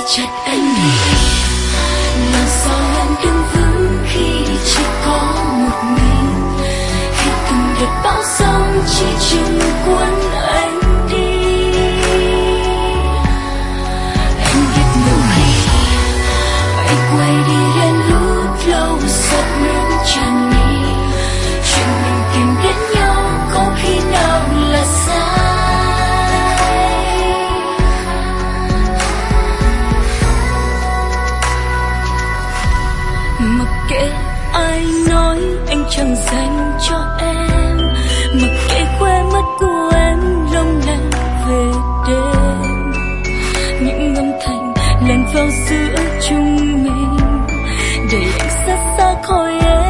chặt anh đi. Làm sao em đứng vững khi chỉ có một mình, khi từng đợt bão giông chỉ chừng cuốn anh đi. Em biết nhiều khi phải quay đi đến lúc lâu giọt nước tràn mi, chuyện mình tìm đến nhau có khi nào là sai. Mặc kệ ai nói anh chẳng dành cho em, mặc kệ khoe mắt của em long lanh về đêm, những âm thanh len vào giữa chúng mình để anh xa xa khỏi em.